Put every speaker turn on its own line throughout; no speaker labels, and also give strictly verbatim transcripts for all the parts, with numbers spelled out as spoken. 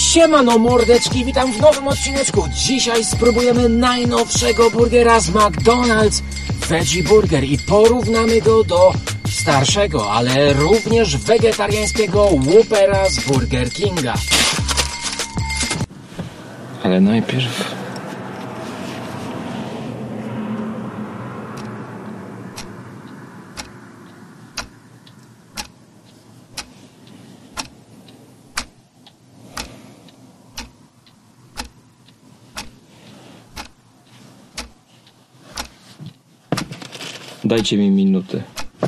Siemano mordeczki, witam w nowym odcineczku. Dzisiaj spróbujemy najnowszego burgera z McDonald's, Veggie Burger, i porównamy go do starszego, ale również wegetariańskiego Whoopera z Burger Kinga. Ale najpierw... Dajcie mi minutę.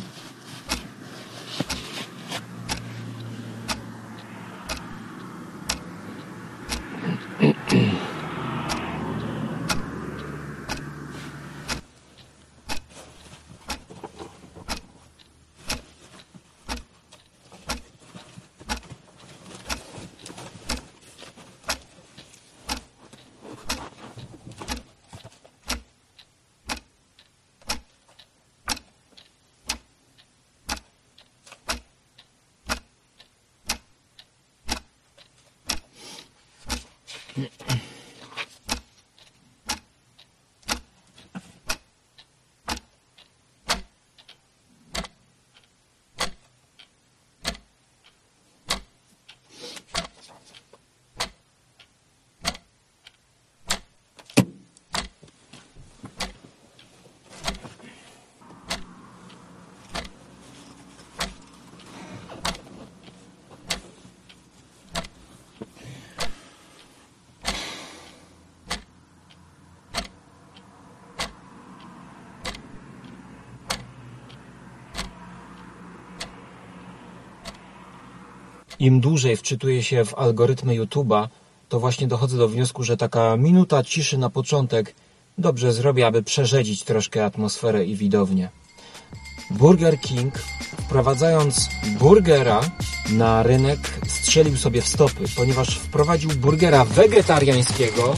Im dłużej wczytuję się w algorytmy YouTube'a, to właśnie dochodzę do wniosku, że taka minuta ciszy na początek dobrze zrobi, aby przerzedzić troszkę atmosferę i widownię. Burger King, wprowadzając burgera na rynek, strzelił sobie w stopy, ponieważ wprowadził burgera wegetariańskiego,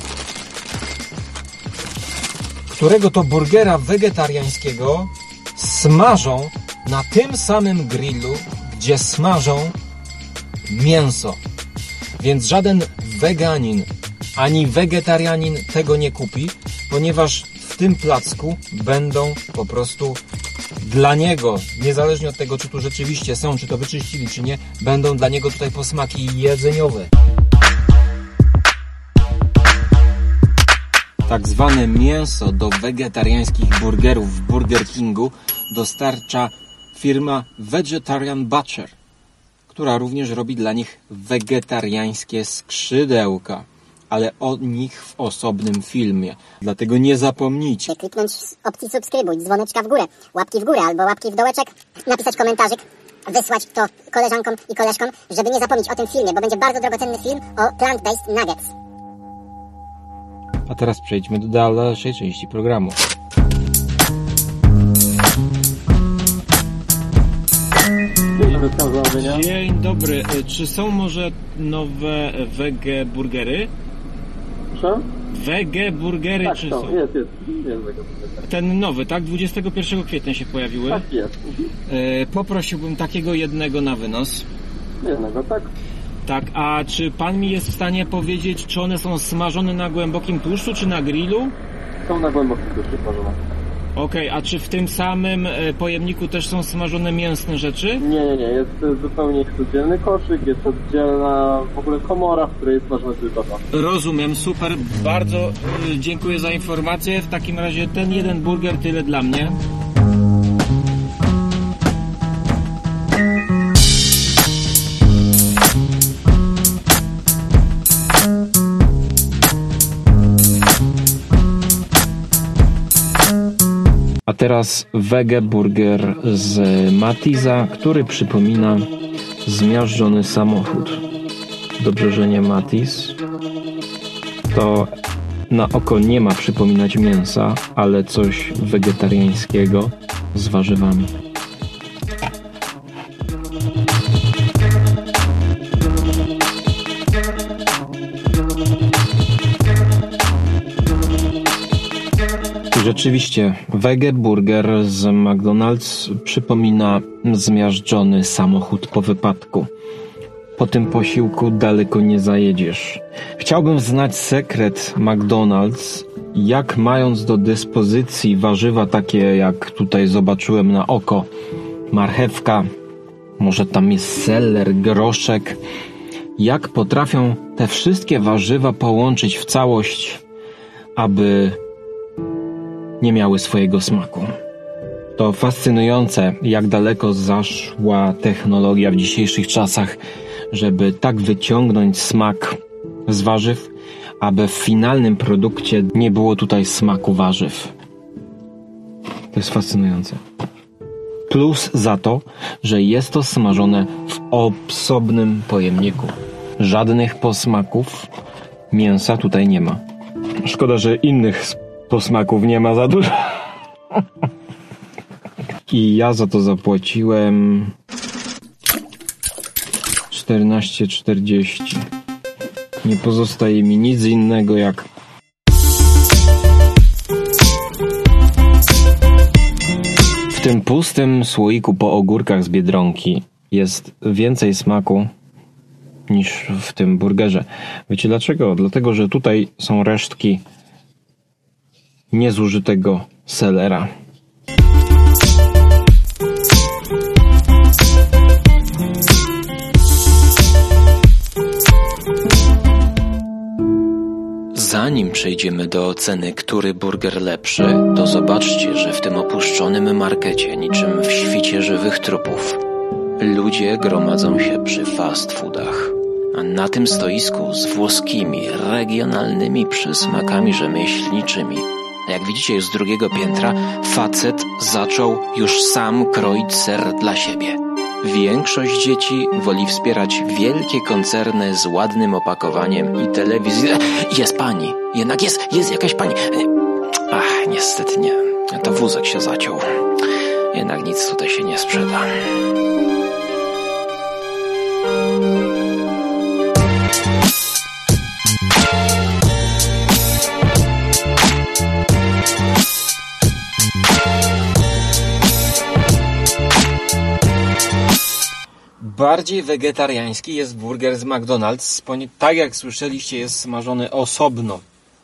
którego to burgera wegetariańskiego smażą na tym samym grillu, gdzie smażą mięso. Więc żaden weganin ani wegetarianin tego nie kupi, ponieważ w tym placku będą po prostu dla niego, niezależnie od tego, czy tu rzeczywiście są, czy to wyczyścili, czy nie, będą dla niego tutaj posmaki jedzeniowe. Tak zwane mięso do wegetariańskich burgerów w Burger Kingu dostarcza firma Vegetarian Butcher, która również robi dla nich wegetariańskie skrzydełka, ale o nich w osobnym filmie. Dlatego nie zapomnijcie
kliknąć opcji subskrybuj, dzwoneczka w górę, łapki w górę albo łapki w dołeczek, napisać komentarzyk, wysłać to koleżankom i koleżkom, żeby nie zapomnieć o tym filmie, bo będzie bardzo drogocenny film o plant-based nuggets.
A teraz przejdźmy do dalszej części programu. Dzień dobry. Czy są może nowe wege burgery?
Co?
Wege burgery
Tak,
czy
są?
są?
Jest, jest. jest wege burgery.
Ten nowy, tak? dwudziestego pierwszego kwietnia się pojawiły.
Tak jest.
E, poprosiłbym takiego jednego na wynos.
Jednego, tak?
Tak, a czy pan mi jest w stanie powiedzieć, czy one są smażone na głębokim tłuszczu, czy na grillu?
Są na głębokim tłuszczu smażone.
Okej, okay, a czy w tym samym pojemniku też są smażone mięsne rzeczy?
Nie, nie, nie. Jest zupełnie oddzielny koszyk, jest oddzielna w ogóle komora, w której jest smażone tylko to.
Rozumiem, super. Bardzo dziękuję za informację. W takim razie ten jeden burger tyle dla mnie. A teraz wege burger z Matiza, który przypomina zmiażdżony samochód. Dobrze, że nie Matiz. To na oko nie ma przypominać mięsa, ale coś wegetariańskiego z warzywami. Rzeczywiście, wege burger z McDonald's przypomina zmiażdżony samochód po wypadku. Po tym posiłku daleko nie zajedziesz. Chciałbym znać sekret McDonald's, jak mając do dyspozycji warzywa takie jak tutaj zobaczyłem na oko, marchewka, może tam jest seler, groszek, jak potrafią te wszystkie warzywa połączyć w całość, aby nie miały swojego smaku. To fascynujące, jak daleko zaszła technologia w dzisiejszych czasach, żeby tak wyciągnąć smak z warzyw, aby w finalnym produkcie nie było tutaj smaku warzyw. To jest fascynujące. Plus za to, że jest to smażone w osobnym pojemniku. Żadnych posmaków mięsa tutaj nie ma. Szkoda, że innych posmaków nie ma za dużo. I ja za to zapłaciłem czternaście czterdzieści. Nie pozostaje mi nic innego jak w tym pustym słoiku po ogórkach z Biedronki jest więcej smaku niż w tym burgerze. Wiecie dlaczego? Dlatego, że tutaj są resztki niezużytego selera.
Zanim przejdziemy do oceny, który burger lepszy, to zobaczcie, że w tym opuszczonym markecie, niczym w świcie żywych trupów, ludzie gromadzą się przy fast foodach. A na tym stoisku z włoskimi, regionalnymi przysmakami rzemieślniczymi, jak widzicie z drugiego piętra, facet zaczął już sam kroić ser dla siebie. Większość dzieci woli wspierać wielkie koncerny z ładnym opakowaniem i telewizję. Jest pani, jednak jest, jest jakaś pani. Ach, niestety nie, to wózek się zaciął. Jednak nic tutaj się nie sprzeda.
Bardziej wegetariański jest burger z McDonald's. Tak jak słyszeliście, jest smażony osobno.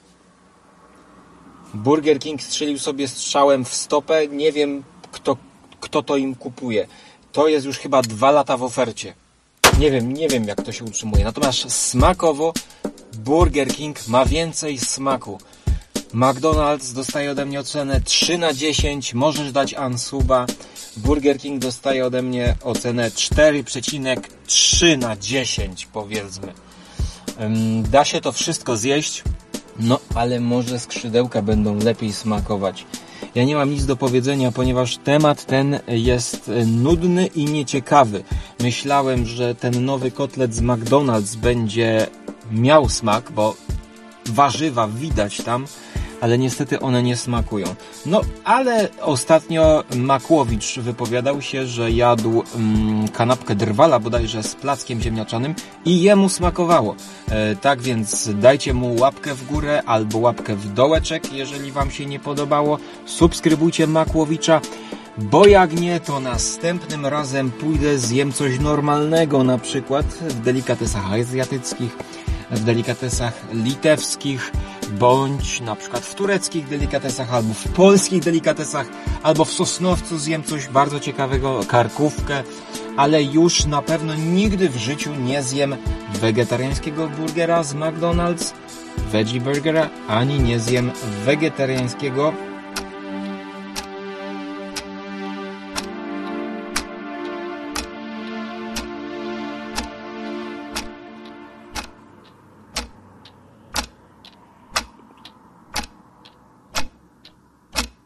Burger King strzelił sobie strzałem w stopę. Nie wiem, kto, kto to im kupuje. To jest już chyba dwa lata w ofercie. Nie wiem, nie wiem jak to się utrzymuje. Natomiast smakowo Burger King ma więcej smaku. McDonald's dostaje ode mnie ocenę trzy na dziesięć. Możesz dać unsuba. Burger King dostaje ode mnie ocenę cztery przecinek trzy na dziesięć, powiedzmy. Da się to wszystko zjeść, no ale może skrzydełka będą lepiej smakować. Ja nie mam nic do powiedzenia, ponieważ temat ten jest nudny i nieciekawy. Myślałem, że ten nowy kotlet z McDonald's będzie miał smak, bo warzywa widać tam, ale niestety one nie smakują. No, ale ostatnio Makłowicz wypowiadał się, że jadł mm, kanapkę drwala bodajże z plackiem ziemniaczanym i jemu smakowało. E, tak więc dajcie mu łapkę w górę albo łapkę w dołeczek, jeżeli wam się nie podobało. Subskrybujcie Makłowicza, bo jak nie, to następnym razem pójdę, zjem coś normalnego, na przykład w delikatesach azjatyckich, w delikatesach litewskich, bądź na przykład w tureckich delikatesach, albo w polskich delikatesach, albo w Sosnowcu zjem coś bardzo ciekawego, karkówkę, ale już na pewno nigdy w życiu nie zjem wegetariańskiego burgera z McDonald's, veggie burgera, ani nie zjem wegetariańskiego